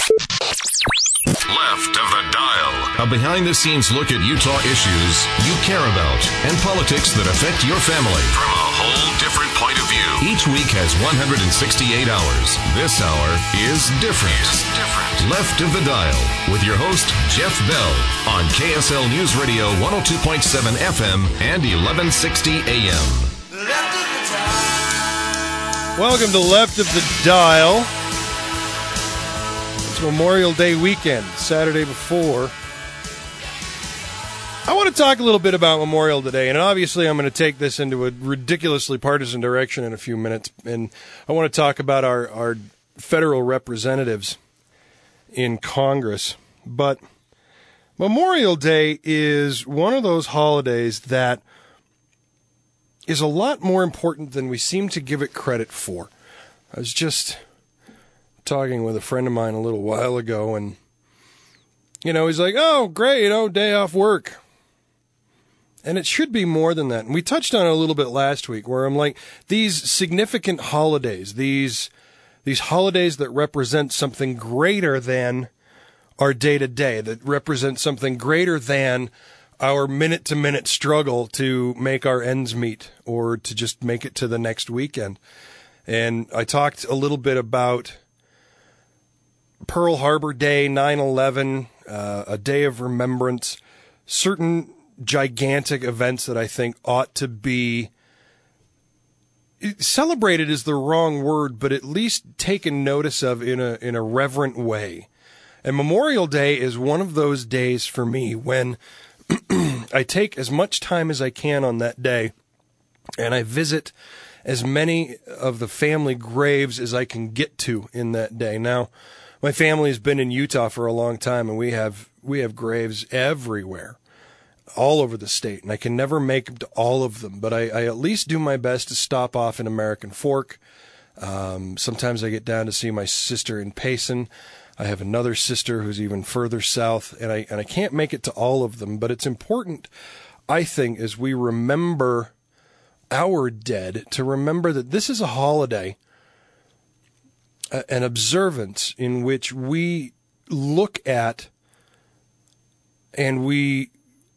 Left of the Dial. A behind-the-scenes look at Utah issues you care about and politics that affect your family from a whole different point of view. Each week has 168 hours. This hour is different. Left of the Dial with your host, Jeff Bell, on KSL News Radio 102.7 FM and 1160 AM. Welcome to Left of the Dial. It's Memorial Day weekend, Saturday before. I want to talk a little bit about Memorial today, and obviously I'm going to take this into a ridiculously partisan direction in a few minutes, and I want to talk about our federal representatives in Congress. But Memorial Day is one of those holidays that is a lot more important than we seem to give it credit for. I was just talking with a friend of mine a little while ago, and, he's like, oh, great, day off work. And it should be more than that. And we touched on it a little bit last week, where I'm like, these significant holidays, these holidays that represent something greater than our day-to-day, that represent something greater than our minute-to-minute struggle to make our ends meet or to just make it to the next weekend. And I talked a little bit about Pearl Harbor Day, 9/11, a day of remembrance, certain gigantic events that I think ought to be celebrated is the wrong word, but at least taken notice of in a reverent way. And Memorial Day is one of those days for me when I take as much time as I can on that day, and I visit as many of the family graves as I can get to in that day. Now, my family has been in Utah for a long time, and we have graves everywhere, all over the state, and I can never make it to all of them, but I at least do my best to stop off in American Fork. Sometimes I get down to see my sister in Payson. I have another sister who's even further south, and I can't make it to all of them, but it's important, I think, as we remember our dead, to remember that this is a holiday, an observance in which we look at and we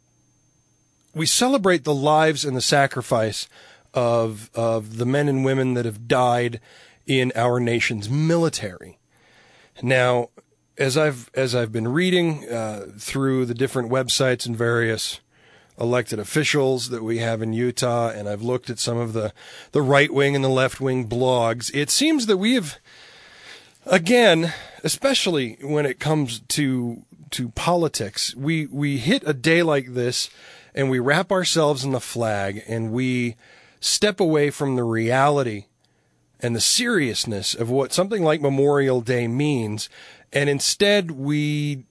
celebrate the lives and the sacrifice of the men and women that have died in our nation's military. Now, as I've been reading through the different websites and various elected officials that we have in Utah, and I've looked at some of the right-wing and the left-wing blogs, it seems that we have, again, especially when it comes to politics, we hit a day like this and we wrap ourselves in the flag and we step away from the reality and the seriousness of what something like Memorial Day means, and instead we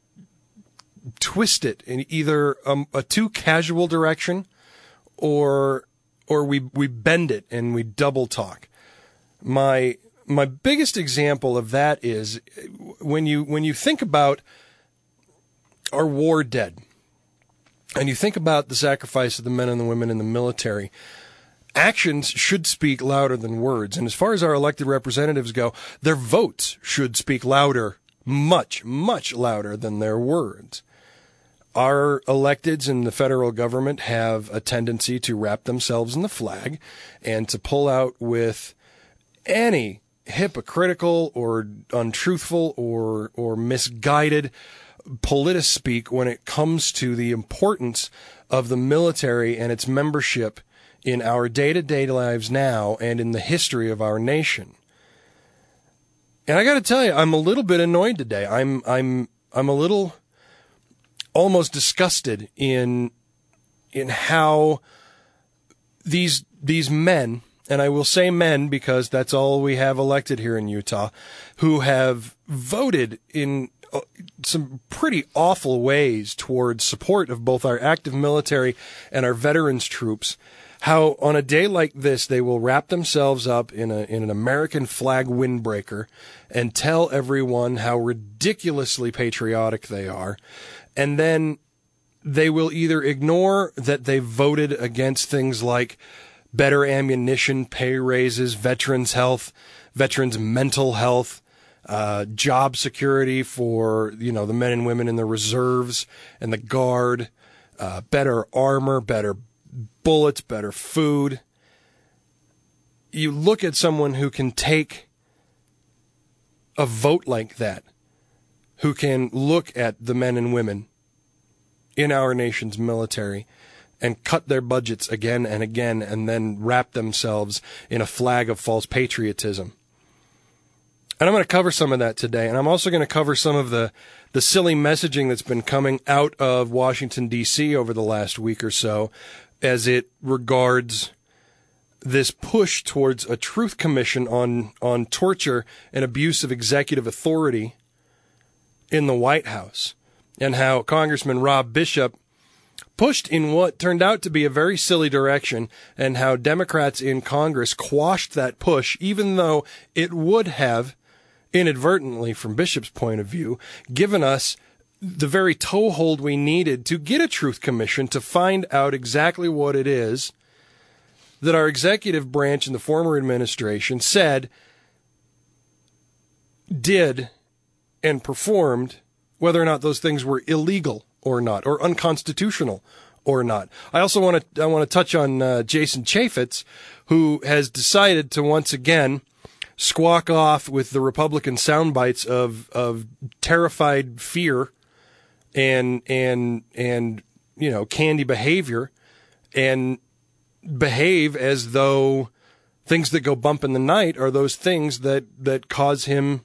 twist it in either a too casual direction or we bend it and we double talk. My biggest example of that is when you think about our war dead and you think about the sacrifice of the men and the women in the military, actions should speak louder than words. And as far as our elected representatives go, their votes should speak louder, much, much louder than their words. Our electeds in the federal government have a tendency to wrap themselves in the flag and to pull out with any hypocritical or untruthful or misguided politispeak when it comes to the importance of the military and its membership in our day-to-day lives now and in the history of our nation. And I got to tell you, I'm a little bit annoyed today. I'm a little almost disgusted in how these men, and I will say men because that's all we have elected here in Utah, who have voted in some pretty awful ways towards support of both our active military and our veterans troops, how on a day like this they will wrap themselves up in an American flag windbreaker and tell everyone how ridiculously patriotic they are, and then they will either ignore that they voted against things like better ammunition, pay raises, veterans' health, veterans' mental health, job security for, the men and women in the reserves and the Guard, better armor, better bullets, better food. You look at someone who can take a vote like that, who can look at the men and women in our nation's military and cut their budgets again and again and then wrap themselves in a flag of false patriotism. And I'm going to cover some of that today, and I'm also going to cover some of the silly messaging that's been coming out of Washington, D.C. over the last week or so as it regards this push towards a truth commission on torture and abuse of executive authority in the White House, and how Congressman Rob Bishop pushed in what turned out to be a very silly direction, and how Democrats in Congress quashed that push, even though it would have, inadvertently from Bishop's point of view, given us the very toehold we needed to get a truth commission to find out exactly what it is that our executive branch in the former administration said, did, and performed, whether or not those things were illegal or not, or unconstitutional or not. I also want to touch on Jason Chaffetz, who has decided to once again squawk off with the Republican sound bites of terrified fear and candy behavior, and behave as though things that go bump in the night are those things that cause him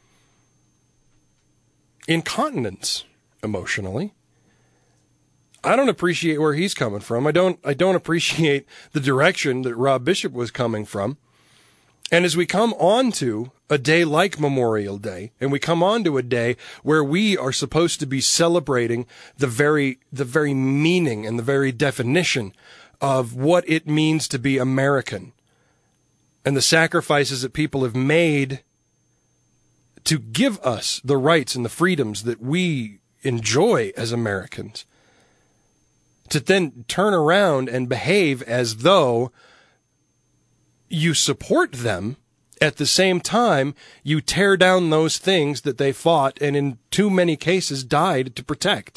incontinence emotionally. I don't appreciate where he's coming from. I don't appreciate the direction that Rob Bishop was coming from. And as we come on to a day like Memorial Day, and we come on to a day where we are supposed to be celebrating the very meaning and the very definition of what it means to be American, and the sacrifices that people have made to give us the rights and the freedoms that we enjoy as Americans, to then turn around and behave as though you support them, at the same time you tear down those things that they fought and in too many cases died to protect.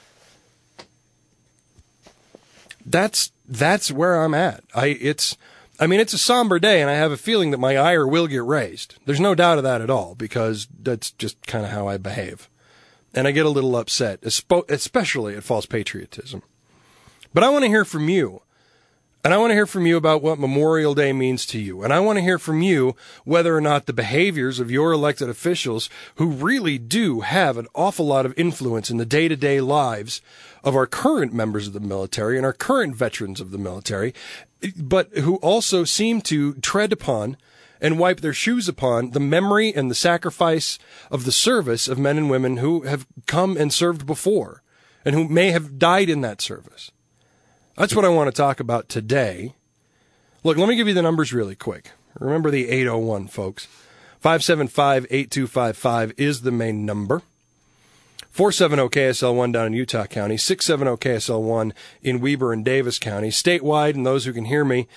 That's where I'm at. It's a somber day, and I have a feeling that my ire will get raised. There's no doubt of that at all, because that's just kind of how I behave. And I get a little upset, especially at false patriotism. But I want to hear from you. And I want to hear from you about what Memorial Day means to you. And I want to hear from you whether or not the behaviors of your elected officials, who really do have an awful lot of influence in the day-to-day lives of our current members of the military and our current veterans of the military, but who also seem to tread upon and wipe their shoes upon the memory and the sacrifice of the service of men and women who have come and served before and who may have died in that service. That's what I want to talk about today. Look, let me give you the numbers really quick. Remember the 801, folks. 575-8255 is the main number. 470-KSL1 down in Utah County, 670-KSL1 in Weber and Davis County. Statewide, and those who can hear me,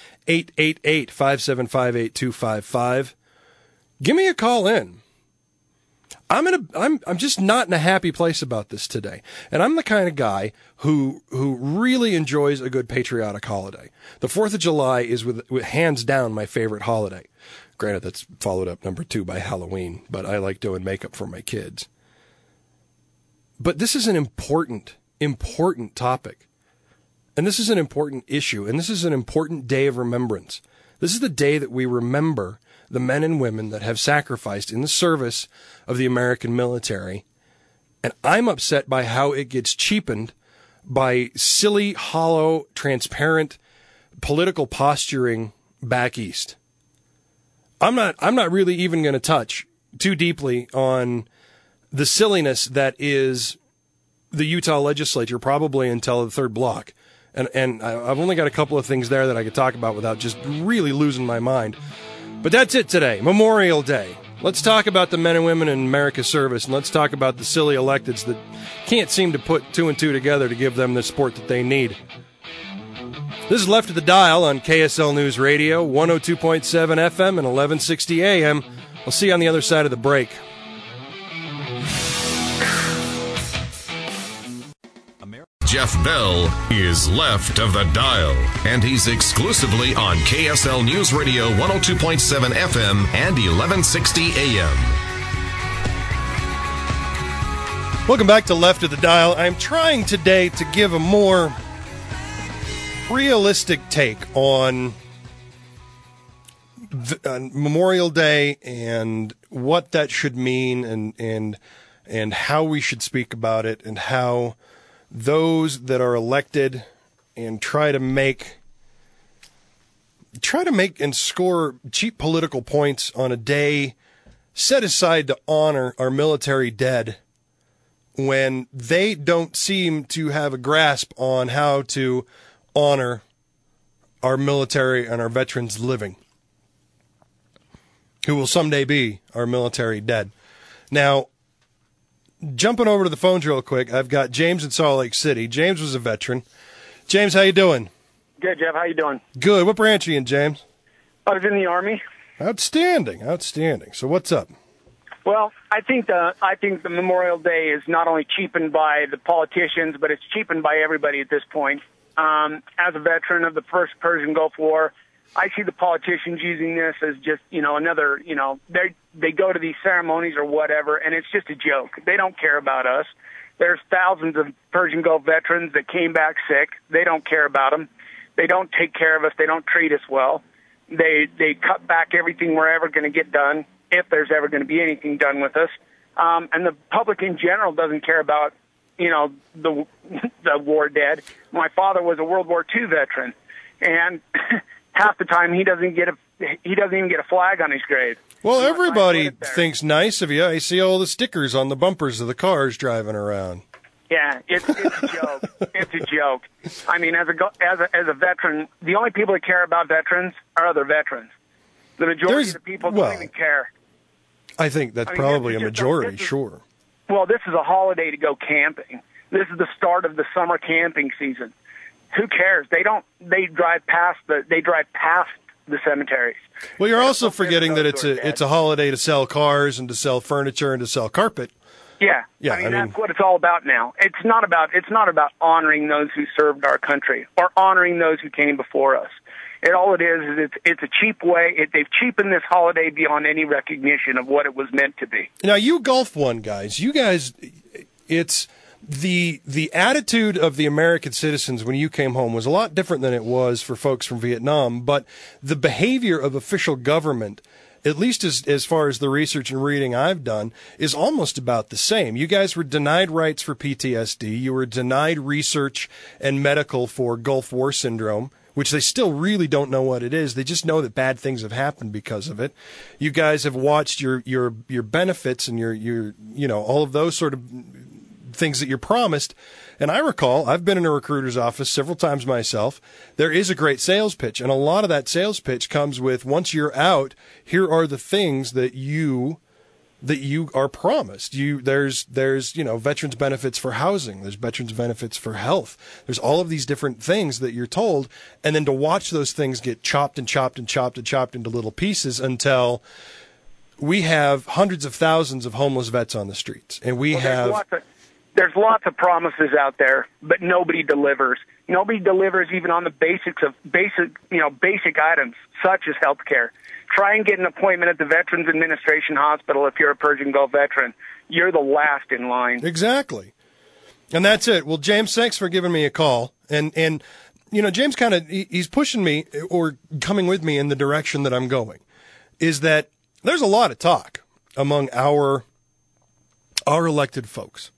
888-575-8255. Give me a call in. I'm just not in a happy place about this today. And I'm the kind of guy who really enjoys a good patriotic holiday. The 4th of July is with hands down my favorite holiday. Granted, that's followed up number 2 by Halloween, but I like doing makeup for my kids. But this is an important topic. And this is an important issue. And this is an important day of remembrance. This is the day that we remember the men and women that have sacrificed in the service of the American military. And I'm upset by how it gets cheapened by silly, hollow, transparent political posturing back east. I'm not really even going to touch too deeply on the silliness that is the Utah legislature, probably until the third block. And I've only got a couple of things there that I could talk about without just really losing my mind. But that's it today, Memorial Day. Let's talk about the men and women in America's service, and let's talk about the silly electeds that can't seem to put 2 and 2 together to give them the support that they need. This is Left of the Dial on KSL News Radio, 102.7 FM and 1160 AM. We'll see you on the other side of the break. Jeff Bell is left of the dial, and he's exclusively on KSL News Radio 102.7 FM and 1160 AM. Welcome back to Left of the Dial. I'm trying today to give a more realistic take on Memorial Day and what that should mean and how we should speak about it, and how those that are elected and try to make and score cheap political points on a day set aside to honor our military dead, when they don't seem to have a grasp on how to honor our military and our veterans living, who will someday be our military dead. Now, jumping over to the phones real quick, I've got James in Salt Lake City. James was a veteran. James, how you doing? Good, Jeff. How you doing? Good. What branch are you in, James? I was in the Army. Outstanding. So what's up? Well, I think the Memorial Day is not only cheapened by the politicians, but it's cheapened by everybody at this point. As a veteran of the first Persian Gulf War, I see the politicians using this as just, another, they go to these ceremonies or whatever, and it's just a joke. They don't care about us. There's thousands of Persian Gulf veterans that came back sick. They don't care about them. They don't take care of us. They don't treat us well. They cut back everything we're ever going to get done, if there's ever going to be anything done with us. And the public in general doesn't care about, the war dead. My father was a World War II veteran, and half the time he doesn't even get a flag on his grave. Well, everybody thinks nice of you. I see all the stickers on the bumpers of the cars driving around. Yeah, it's a joke. It's a joke. I mean, as a veteran, the only people that care about veterans are other veterans. The majority of the people don't even care. I think that's probably a majority, sure. Well, this is a holiday to go camping. This is the start of the summer camping season. Who cares? They drive past the cemeteries. Well, you're also forgetting that it's a holiday to sell cars and to sell furniture and to sell carpet. Yeah. I mean, that's what it's all about now. It's not about honoring those who served our country or honoring those who came before us. All it is it's a cheap way. They've cheapened this holiday beyond any recognition of what it was meant to be. Now, you Gulf One guys, it's the attitude of the American citizens when you came home was a lot different than it was for folks from Vietnam, but the behavior of official government, at least as far as the research and reading I've done, is almost about the same. You guys were denied rights for PTSD. You were denied research and medical for Gulf War syndrome, which they still really don't know what it is. They just know that bad things have happened because of it. You guys have watched your benefits and your all of those sort of things that you're promised. And I recall, I've been in a recruiter's office several times myself. There is a great sales pitch, and a lot of that sales pitch comes with, once you're out, here are the things that you are promised. There's veterans benefits for housing. There's veterans benefits for health. There's all of these different things that you're told, and then to watch those things get chopped and chopped and chopped and chopped into little pieces until we have hundreds of thousands of homeless vets on the streets, and there's lots of promises out there, but nobody delivers. Nobody delivers even on the basics of basic items such as health care. Try and get an appointment at the Veterans Administration Hospital if you're a Persian Gulf veteran. You're the last in line. Exactly. And that's it. Well, James, thanks for giving me a call. And James he's pushing me or coming with me in the direction that I'm going, is that there's a lot of talk among our elected folks,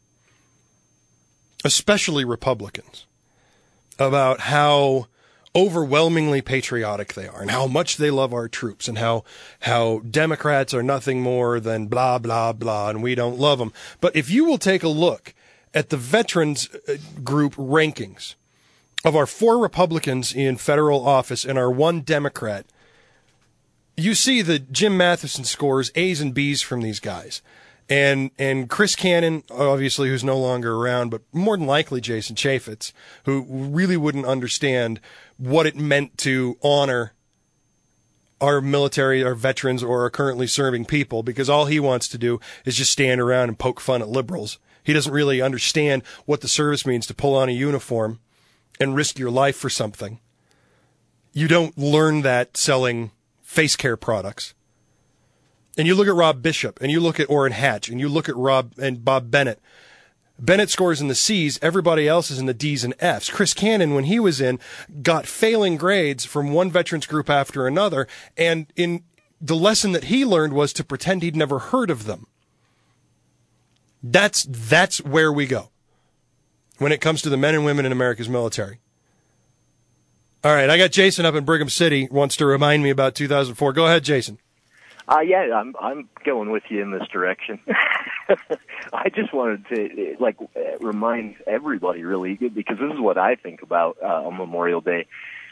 especially Republicans, about how overwhelmingly patriotic they are and how much they love our troops and how Democrats are nothing more than blah, blah, blah, and we don't love them. But if you will take a look at the veterans group rankings of our 4 Republicans in federal office and our 1 Democrat, you see that Jim Matheson scores A's and B's from these guys. And Chris Cannon, obviously, who's no longer around, but more than likely Jason Chaffetz, who really wouldn't understand what it meant to honor our military, our veterans, or our currently serving people, because all he wants to do is just stand around and poke fun at liberals. He doesn't really understand what the service means to pull on a uniform and risk your life for something. You don't learn that selling face care products. And you look at Rob Bishop, and you look at Orrin Hatch, and you look at Rob and Bob Bennett. Bennett scores in the C's, everybody else is in the D's and F's. Chris Cannon, when he was in, got failing grades from one veterans group after another, and in the lesson that he learned was to pretend he'd never heard of them. That's where we go when it comes to the men and women in America's military. All right, I got Jason up in Brigham City, wants to remind me about 2004. Go ahead, Jason. Yeah, I'm going with you in this direction. I just wanted to remind everybody, really, because this is what I think about on Memorial Day.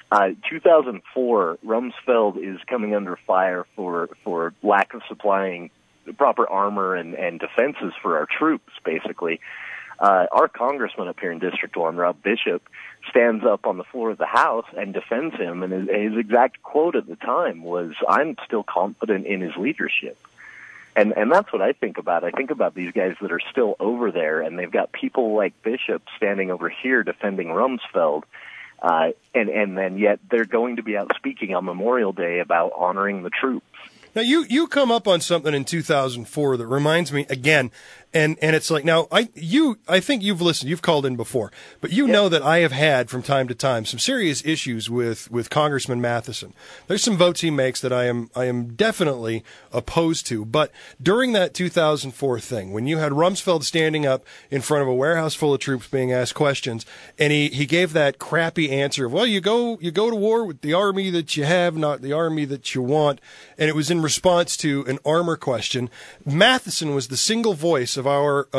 2004, Rumsfeld is coming under fire for lack of supplying proper armor and defenses for our troops, basically. Our congressman up here in District 1, Rob Bishop, stands up on the floor of the House and defends him, and his exact quote at the time was, "I'm still confident in his leadership." And that's what I think about. I think about these guys that are still over there, and they've got people like Bishop standing over here defending Rumsfeld, and then yet they're going to be out speaking on Memorial Day about honoring the troops. Now, you come up on something in 2004 that reminds me again, and it's like, now, I think you've listened, you've called in before, but you know that I have had from time to time some serious issues with Congressman Matheson. There's some votes he makes that I am definitely opposed to, but during that 2004 thing, when you had Rumsfeld standing up in front of a warehouse full of troops being asked questions, and he gave that crappy answer of, well, you go to war with the army that you have, not the army that you want, and it was in response to an armor question. Matheson was the single voice of our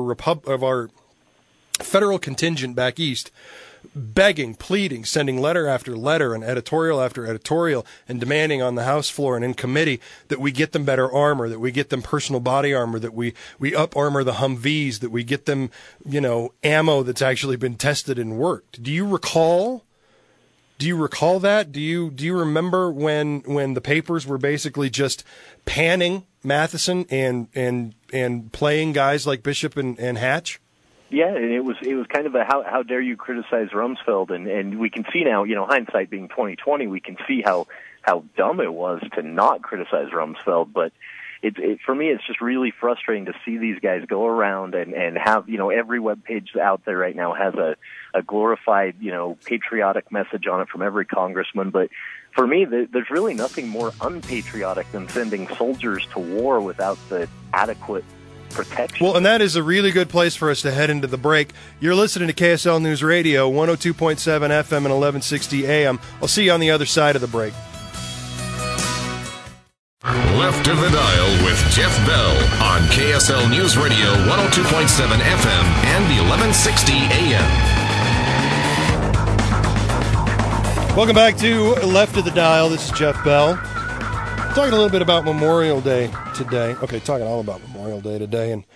federal contingent back east, begging, pleading, sending letter after letter and editorial after editorial, and demanding on the House floor and in committee that we get them better armor, that we get them personal body armor, that we up armor the Humvees, that we get them, ammo that's actually been tested and worked. Do you recall that? Do you remember when the papers were basically just panning Matheson and playing guys like Bishop and Hatch? Yeah, and it was kind of a how dare you criticize Rumsfeld, and we can see now, hindsight being 20/20, we can see how dumb it was to not criticize Rumsfeld, but for me, it's just really frustrating to see these guys go around and have, every web page out there right now has a glorified, patriotic message on it from every congressman. But for me, there's really nothing more unpatriotic than sending soldiers to war without the adequate protection. Well, and that is a really good place for us to head into the break. You're listening to KSL News Radio, 102.7 FM and 1160 AM. I'll see you on the other side of the break. Left of the Dial with Jeff Bell on KSL News Radio 102.7 FM and 1160 AM. Welcome back to Left of the Dial. This is Jeff Bell. Talking a little bit about Memorial Day today. Okay, talking all about Memorial Day today. And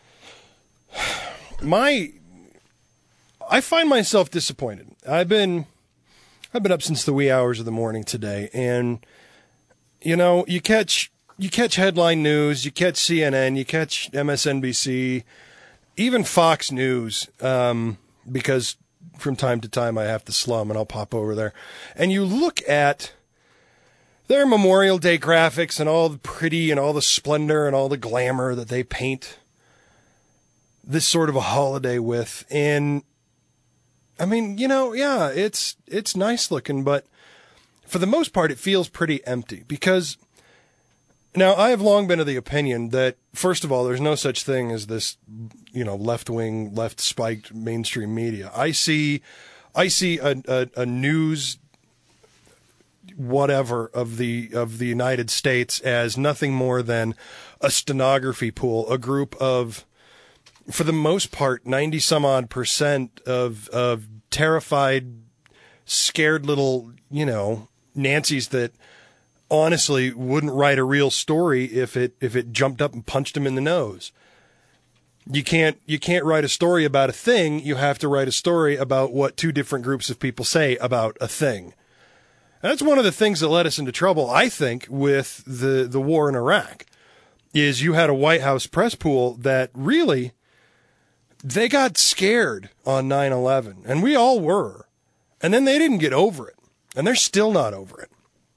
I find myself disappointed. I've been up since the wee hours of the morning today, and you catch headline news, you catch CNN, you catch MSNBC, even Fox News, because from time to time I have to slum and I'll pop over there. And you look at their Memorial Day graphics and all the pretty and all the splendor and all the glamour that they paint this sort of a holiday with. And I mean, it's nice looking, but for the most part, it feels pretty empty, because now I have long been of the opinion that, first of all, there's no such thing as this, left-wing, left-spiked mainstream media. I see a news whatever of the United States as nothing more than a stenography pool, a group of, for the most part, 90 some odd % of terrified, scared little, Nancy's that honestly wouldn't write a real story if it jumped up and punched him in the nose. You can't write a story about a thing. You have to write a story about what two different groups of people say about a thing. And that's one of the things that led us into trouble, I think, with the war in Iraq, is you had a White House press pool that really, they got scared on 9/11, and we all were. And then they didn't get over it, and they're still not over it.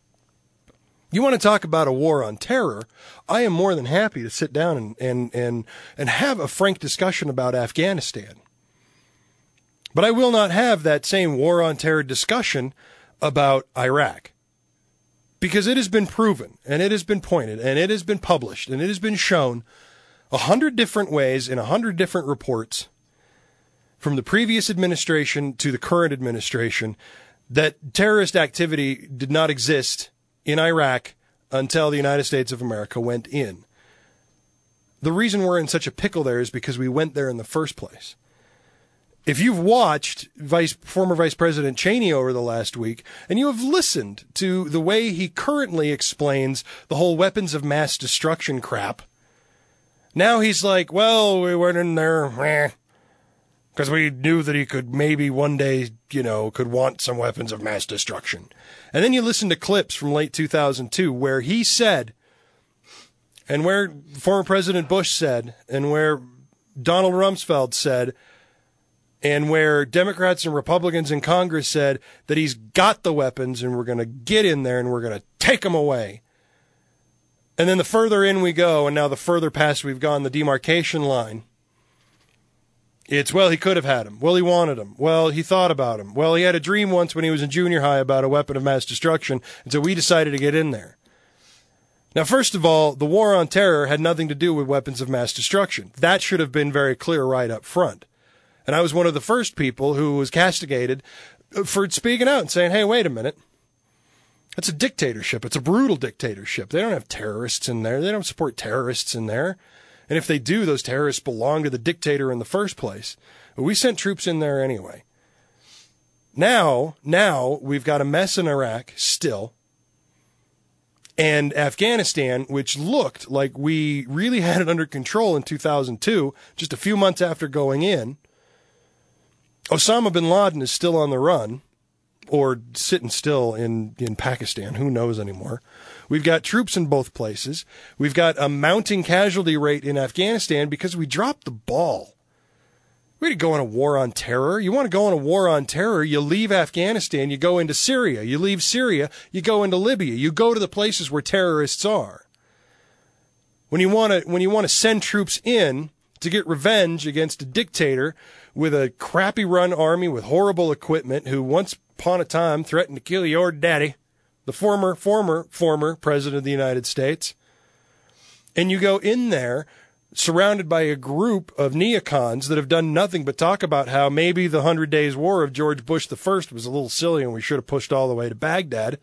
You want to talk about a war on terror, I am more than happy to sit down and have a frank discussion about Afghanistan. But I will not have that same war on terror discussion about Iraq. Because it has been proven, and it has been pointed, and it has been published, and it has been shown 100 different ways in 100 different reports from the previous administration to the current administration that terrorist activity did not exist in Iraq until the United States of America went in. The reason we're in such a pickle there is because we went there in the first place. If you've watched former Vice President Cheney over the last week, and you have listened to the way he currently explains the whole weapons of mass destruction crap, now he's like, well, we went in there because we knew that he could maybe one day, could want some weapons of mass destruction. And then you listen to clips from late 2002 where he said, and where former President Bush said, and where Donald Rumsfeld said, and where Democrats and Republicans in Congress said that he's got the weapons and we're going to get in there and we're going to take them away. And then the further in we go, and now the further past we've gone, the demarcation line, it's, well, he could have had him. Well, he wanted him. Well, he thought about him. Well, he had a dream once when he was in junior high about a weapon of mass destruction, and so we decided to get in there. Now, first of all, the war on terror had nothing to do with weapons of mass destruction. That should have been very clear right up front. And I was one of the first people who was castigated for speaking out and saying, hey, wait a minute. That's a dictatorship. It's a brutal dictatorship. They don't have terrorists in there. They don't support terrorists in there. And if they do, those terrorists belong to the dictator in the first place. But we sent troops in there anyway. Now we've got a mess in Iraq still. And Afghanistan, which looked like we really had it under control in 2002, just a few months after going in. Osama bin Laden is still on the run, or sitting still in Pakistan. Who knows anymore? We've got troops in both places. We've got a mounting casualty rate in Afghanistan because we dropped the ball. We had to go on a war on terror. You want to go on a war on terror, you leave Afghanistan, you go into Syria. You leave Syria, you go into Libya. You go to the places where terrorists are. When you want to send troops in to get revenge against a dictator with a crappy run army with horrible equipment who once upon a time threatened to kill your daddy, the former president of the United States, and you go in there surrounded by a group of neocons that have done nothing but talk about how maybe the 100 Days War of George Bush I was a little silly and we should have pushed all the way to Baghdad.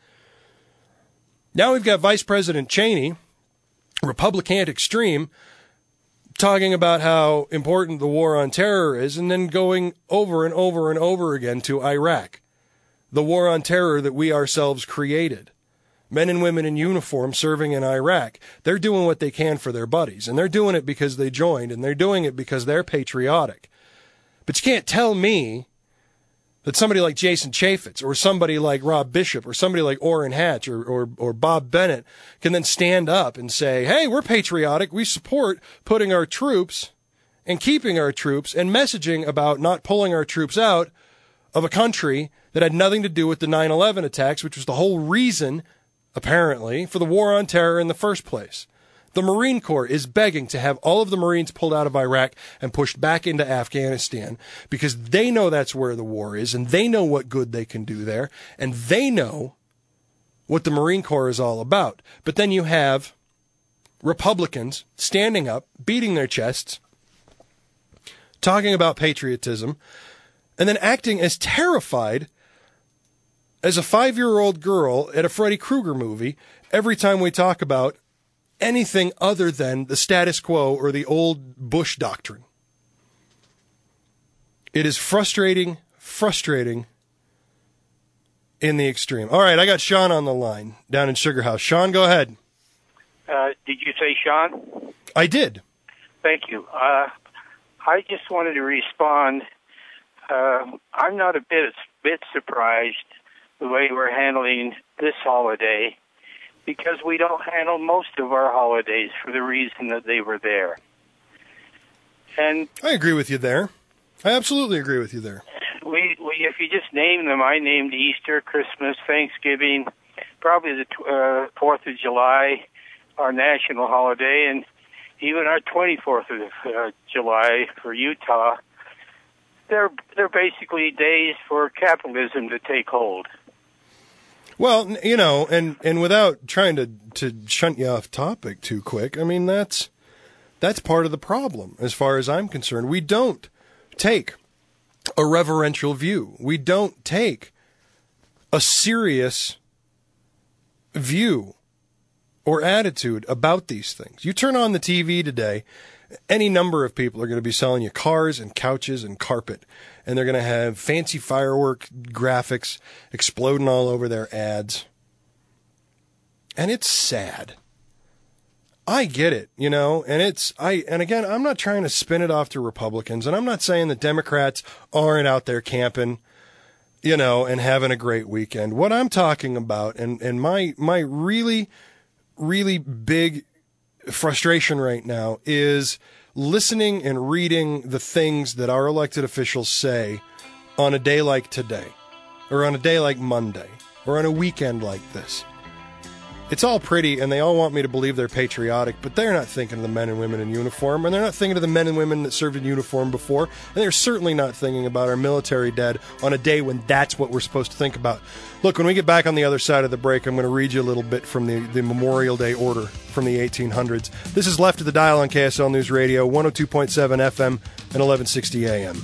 Now we've got Vice President Cheney, Republican extreme, talking about how important the war on terror is, and then going over and over and over again to Iraq. The war on terror that we ourselves created. Men and women in uniform serving in Iraq. They're doing what they can for their buddies, and they're doing it because they joined, and they're doing it because they're patriotic. But you can't tell me that somebody like Jason Chaffetz or somebody like Rob Bishop or somebody like Orrin Hatch or Bob Bennett can then stand up and say, hey, we're patriotic. We support putting our troops and keeping our troops and messaging about not pulling our troops out of a country that had nothing to do with the 9/11 attacks, which was the whole reason, apparently, for the war on terror in the first place. The Marine Corps is begging to have all of the Marines pulled out of Iraq and pushed back into Afghanistan because they know that's where the war is, and they know what good they can do there, and they know what the Marine Corps is all about. But then you have Republicans standing up, beating their chests, talking about patriotism, and then acting as terrified as a 5-year-old girl at a Freddy Krueger movie every time we talk about anything other than the status quo or the old Bush doctrine. It is frustrating in the extreme. All right, I got Sean on the line down in Sugar House. Sean, go ahead. Did you say Sean? I did. Thank you. I just wanted to respond. I'm not a bit surprised the way we're handling this holiday, because we don't handle most of our holidays for the reason that they were there. And I agree with you there. I absolutely agree with you there. We if you just name them, I named Easter, Christmas, Thanksgiving, probably the 4th of July, our national holiday, and even our 24th of July for Utah. They're basically days for capitalism to take hold. Well, you know, and without trying to shunt you off topic too quick, I mean, that's part of the problem as far as I'm concerned. We don't take a reverential view. We don't take a serious view or attitude about these things. You turn on the TV today, any number of people are going to be selling you cars and couches and carpet, and they're going to have fancy firework graphics exploding all over their ads. And it's sad. I get it, you know, and again, I'm not trying to spin it off to Republicans, and I'm not saying that Democrats aren't out there camping, you know, and having a great weekend. What I'm talking about, and my really, really big frustration right now is listening and reading the things that our elected officials say on a day like today, or on a day like Monday, or on a weekend like this. It's all pretty, and they all want me to believe they're patriotic, but they're not thinking of the men and women in uniform, and they're not thinking of the men and women that served in uniform before, and they're certainly not thinking about our military dead on a day when that's what we're supposed to think about. Look, when we get back on the other side of the break, I'm going to read you a little bit from the Memorial Day order from the 1800s. This is Left of the Dial on KSL News Radio, 102.7 FM and 1160 AM.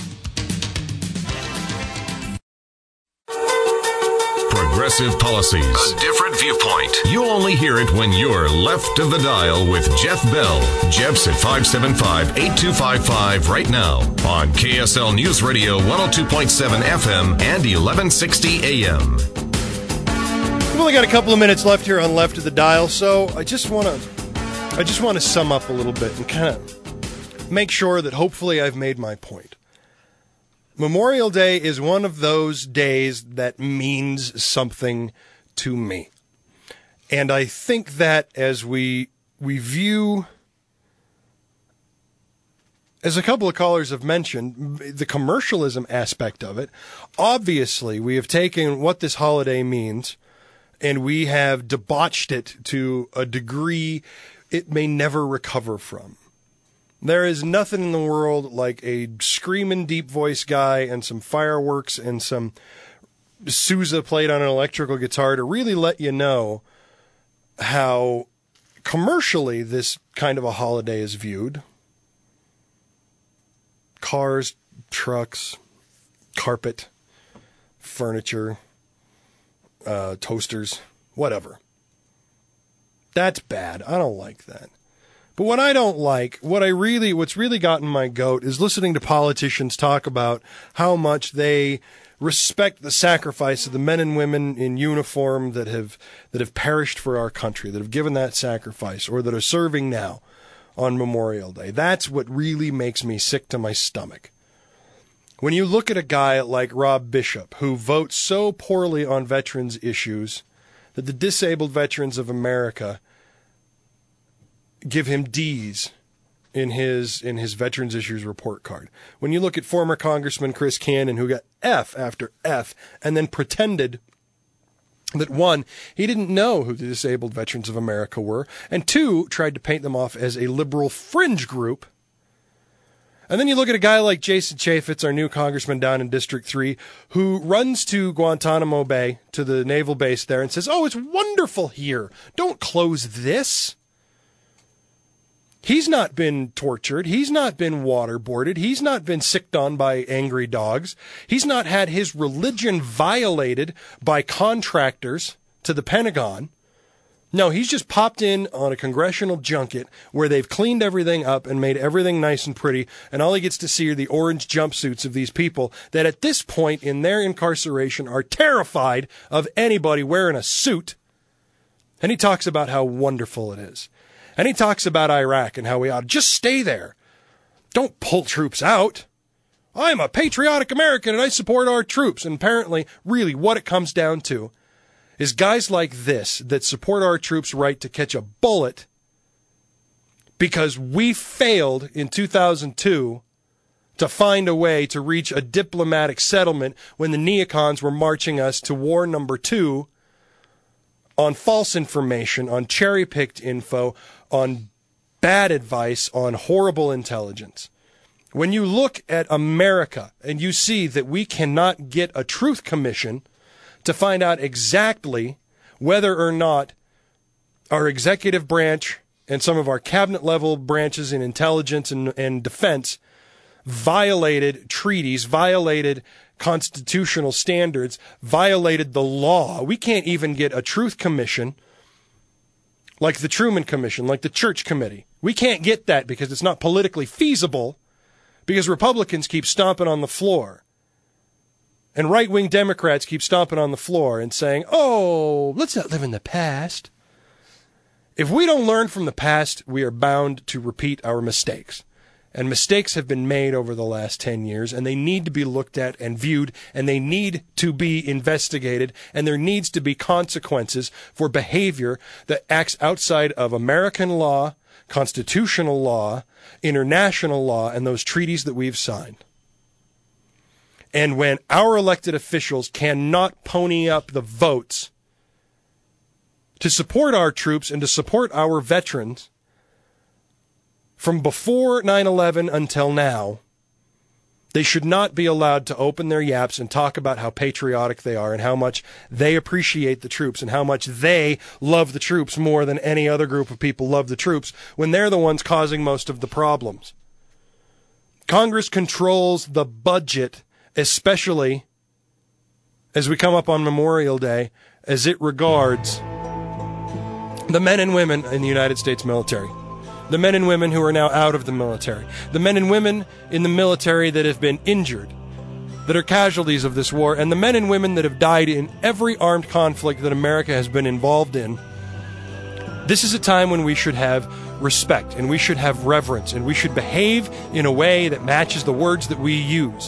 Progressive policies. A different viewpoint. You'll only hear it when you're left of the dial with Jeff Bell. Jeff's at 575-8255 right now on KSL News Radio 102.7 FM and 1160 AM. We've only got a couple of minutes left here on Left of the Dial, so I just want to sum up a little bit and kind of make sure that hopefully I've made my point. Memorial Day is one of those days that means something to me. And I think that as we view, as a couple of callers have mentioned, the commercialism aspect of it, obviously we have taken what this holiday means and we have debauched it to a degree it may never recover from. There is nothing in the world like a screaming deep voice guy and some fireworks and some Sousa played on an electrical guitar to really let you know how commercially this kind of a holiday is viewed. Cars, trucks, carpet, furniture, toasters, whatever. That's bad. I don't like that. But what I don't like, what's really gotten my goat is listening to politicians talk about how much they respect the sacrifice of the men and women in uniform that have perished for our country, that have given that sacrifice, or that are serving now on Memorial Day. That's what really makes me sick to my stomach. When you look at a guy like Rob Bishop, who votes so poorly on veterans issues that the Disabled Veterans of America give him D's in his Veterans Issues report card. When you look at former Congressman Chris Cannon, who got F after F, and then pretended that, one, he didn't know who the Disabled Veterans of America were, and two, tried to paint them off as a liberal fringe group. And then you look at a guy like Jason Chaffetz, our new congressman down in District 3, who runs to Guantanamo Bay, to the naval base there, and says, "Oh, it's wonderful here. Don't close this." He's not been tortured. He's not been waterboarded. He's not been sicked on by angry dogs. He's not had his religion violated by contractors to the Pentagon. No, he's just popped in on a congressional junket where they've cleaned everything up and made everything nice and pretty, and all he gets to see are the orange jumpsuits of these people that at this point in their incarceration are terrified of anybody wearing a suit. And he talks about how wonderful it is. And he talks about Iraq and how we ought to just stay there. Don't pull troops out. I'm a patriotic American and I support our troops. And apparently, really, what it comes down to is guys like this that support our troops' right to catch a bullet because we failed in 2002 to find a way to reach a diplomatic settlement when the neocons were marching us to war number 2 on false information, on cherry-picked info, on bad advice, on horrible intelligence. When you look at America and you see that we cannot get a truth commission to find out exactly whether or not our executive branch and some of our cabinet-level branches in intelligence and defense violated treaties, violated constitutional standards, violated the law. We can't even get a truth commission like the Truman Commission, like the Church Committee. We can't get that because it's not politically feasible, because Republicans keep stomping on the floor. And right-wing Democrats keep stomping on the floor and saying, oh, let's not live in the past. If we don't learn from the past, we are bound to repeat our mistakes. And mistakes have been made over the last 10 years, and they need to be looked at and viewed, and they need to be investigated, and there needs to be consequences for behavior that acts outside of American law, constitutional law, international law, and those treaties that we've signed. And when our elected officials cannot pony up the votes to support our troops and to support our veterans, from before 9/11 until now, they should not be allowed to open their yaps and talk about how patriotic they are and how much they appreciate the troops and how much they love the troops more than any other group of people love the troops when they're the ones causing most of the problems. Congress controls the budget, especially as we come up on Memorial Day, as it regards the men and women in the United States military. The men and women who are now out of the military. The men and women in the military that have been injured, that are casualties of this war, and the men and women that have died in every armed conflict that America has been involved in. This is a time when we should have respect, and we should have reverence, and we should behave in a way that matches the words that we use.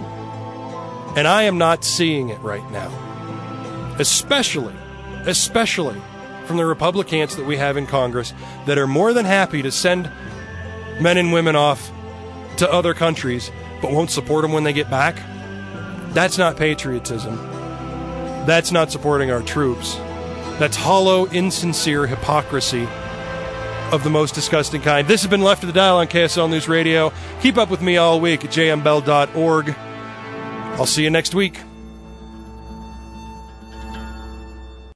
And I am not seeing it right now. Especially from the Republicans that we have in Congress that are more than happy to send men and women off to other countries but won't support them when they get back. That's not patriotism. That's not supporting our troops. That's hollow, insincere hypocrisy of the most disgusting kind. This has been Left of the Dial on KSL News Radio. Keep up with me all week at jmbell.org. I'll see you next week.